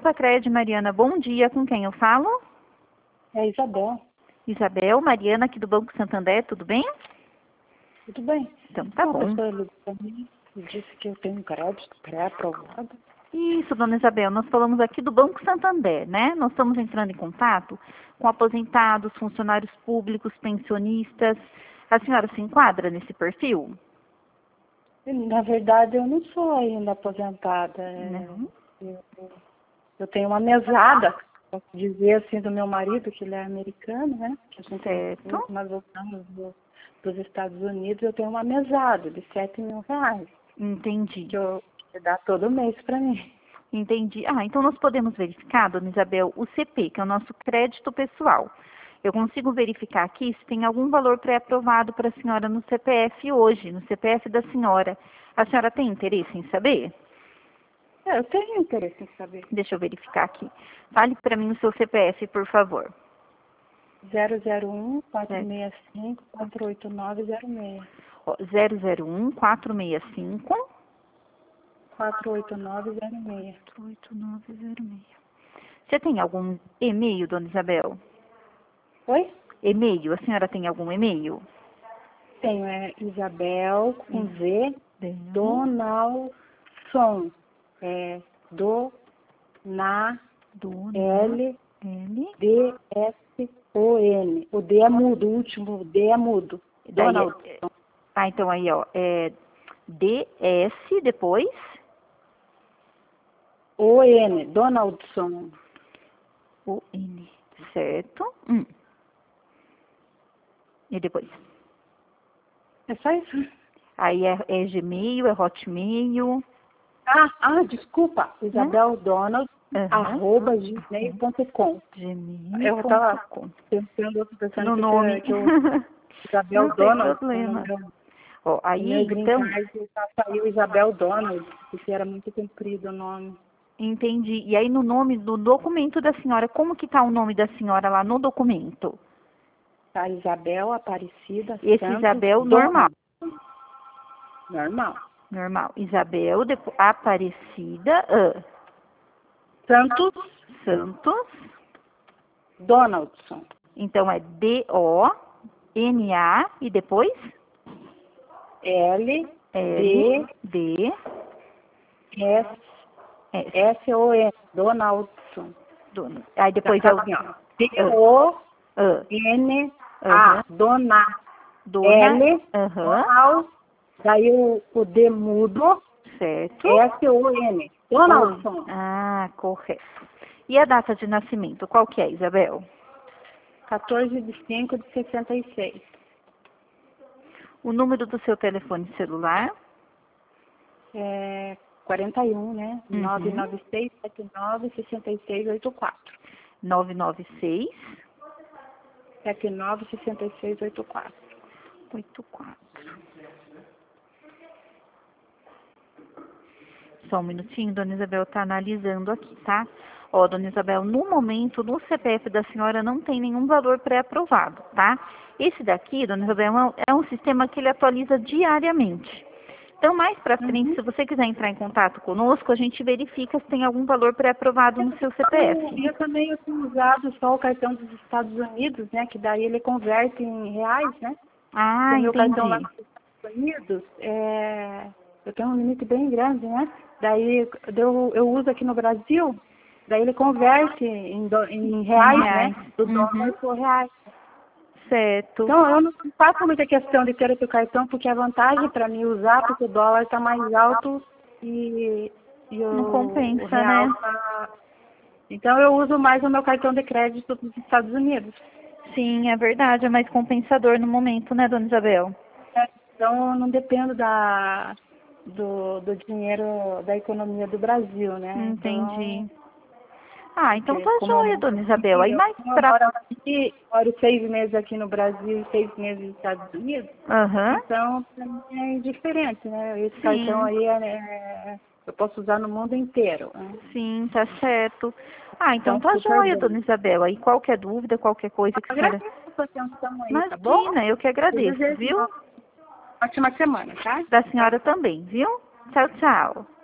Opa, Cred, Mariana, bom dia. Com quem eu falo? É Isabel. Isabel, Mariana, aqui do Banco Santander, tudo bem? Tudo bem? Então, tá Uma bom. pessoa ligou para mim e disse que eu tenho um crédito pré-aprovado. Isso, dona Isabel, nós falamos aqui do Banco Santander, né? Nós estamos entrando em contato com aposentados, funcionários públicos, pensionistas. A senhora se enquadra nesse perfil? Na verdade, eu não sou ainda aposentada. Não. Eu tenho uma mesada, posso dizer assim, do meu marido, que ele é americano, né? Que a gente Certo. nós voltamos dos Estados Unidos, eu tenho uma mesada de R$ 7.000, Entendi. que dá todo mês para mim. Entendi. Ah, então nós podemos verificar, dona Isabel, o CP, que é o nosso crédito pessoal. Eu consigo verificar aqui se tem algum valor pré-aprovado para a senhora no CPF hoje, no CPF da senhora. A senhora tem interesse em saber? Eu tenho interesse em saber. Deixa eu verificar aqui. Fale para mim o seu CPF, por favor. 001-465-48906. Ó, 001-465. 48906. 48906. Você tem algum e-mail, dona Isabel? Oi? E-mail? A senhora tem algum e-mail? Tenho, Isabel, com Z, Bem. Donaldson. L, D, S, O, N. O D é mudo, o último D é mudo. Donaldson. Então aí, ó, DS, depois? O, N, Donaldson. O, N, certo. E depois? É só isso? Aí é Gmail, é Hotmail. Desculpa. Isabel Donald, arroba gmail.com. Eu estava pensando no nome. Isabel Não Donald. tem problema. Ó, aí, meu green então... card saiu Isabel Donald, porque era muito comprido o nome. Entendi. E aí no nome do documento da senhora, como que tá o nome da senhora lá no documento? Tá, Isabel Aparecida Esse Santos Isabel Donald. normal. Normal. Isabel Aparecida Santos Donaldson. Então é D-O-N-A e depois? L-D S-O-N. Donaldson. Aí depois tá, é o D-O-N-A. Dona. L. Donald. Daí o D mudo. Certo. S-O-N. Donaldson. Correto. E a data de nascimento, qual que é, Isabel? 14/5/66. O número do seu telefone celular? 41, né? 996796684. 996 796684. 84. Só um minutinho, dona Isabel está analisando aqui, tá? Ó, dona Isabel, no momento, no CPF da senhora não tem nenhum valor pré-aprovado, tá? Esse daqui, dona Isabel, é um sistema que ele atualiza diariamente. Então, mais para frente, se você quiser entrar em contato conosco, a gente verifica se tem algum valor pré-aprovado no seu CPF. Eu também tenho usado só o cartão dos Estados Unidos, né? Que daí ele converte em reais, né? Entendi. Meu cartão lá nos Estados Unidos, eu tenho um limite bem grande, né? Daí eu uso aqui no Brasil, daí ele converte em reais, né? Do dólar por reais. Certo. Então, eu não faço muita questão de ter esse cartão, porque é vantagem para mim usar, porque o dólar está mais alto e não compensa, o real né? Então, eu uso mais o meu cartão de crédito dos Estados Unidos. Sim, é verdade, é mais compensador no momento, né, dona Isabel? Então, eu não dependo do dinheiro da economia do Brasil, né? Entendi. Então tá como joia, dona Isabel. Aí mais pra... moro 6 meses aqui no Brasil e 6 meses nos Estados Unidos. Então, pra mim é indiferente, né? Esse cartão aí eu posso usar no mundo inteiro. Né? Sim, tá certo. Então tá joia, dona Isabel. Aí qualquer dúvida, qualquer coisa que a senhora... Agradeço a sua atenção aí, Imagina, tá bom? eu que agradeço, viu? Ótima semana, tá? Da senhora também, viu? Tchau, tchau.